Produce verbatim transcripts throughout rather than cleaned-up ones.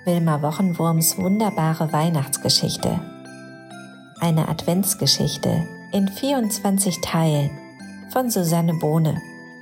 Wilma Wochenwurms wunderbare Weihnachtsgeschichte. Eine Adventsgeschichte in vierundzwanzig Teilen von Susanne Bohne.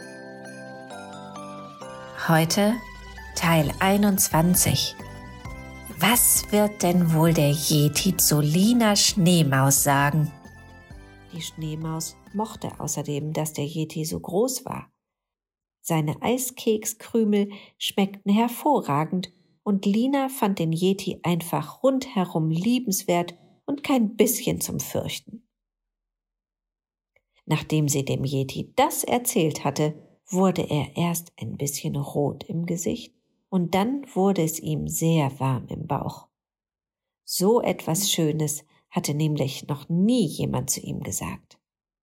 Heute Teil einundzwanzig. Was wird denn wohl der Yeti zu Lina Schneemaus sagen? Die Schneemaus mochte außerdem, dass der Yeti so groß war. Seine Eiskekskrümel schmeckten hervorragend und Lina fand den Yeti einfach rundherum liebenswert und kein bisschen zum Fürchten. Nachdem sie dem Yeti das erzählt hatte, wurde er erst ein bisschen rot im Gesicht und dann wurde es ihm sehr warm im Bauch. So etwas Schönes hatte nämlich noch nie jemand zu ihm gesagt.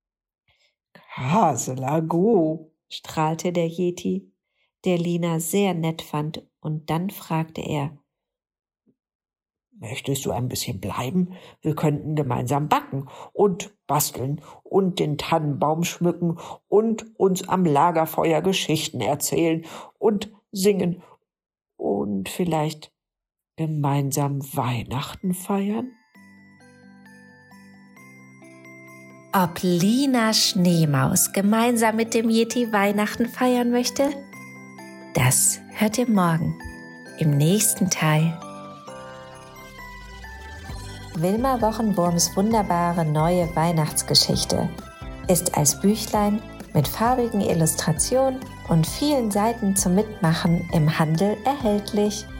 Kaselago, strahlte der Yeti, der Lina sehr nett fand, und dann fragte er: Möchtest du ein bisschen bleiben? Wir könnten gemeinsam backen und basteln und den Tannenbaum schmücken und uns am Lagerfeuer Geschichten erzählen und singen und vielleicht gemeinsam Weihnachten feiern? Ob Lina Schneemaus gemeinsam mit dem Yeti Weihnachten feiern möchte? Das hört ihr morgen im nächsten Teil. Wilma Wochenwurms wunderbare neue Weihnachtsgeschichte ist als Büchlein mit farbigen Illustrationen und vielen Seiten zum Mitmachen im Handel erhältlich.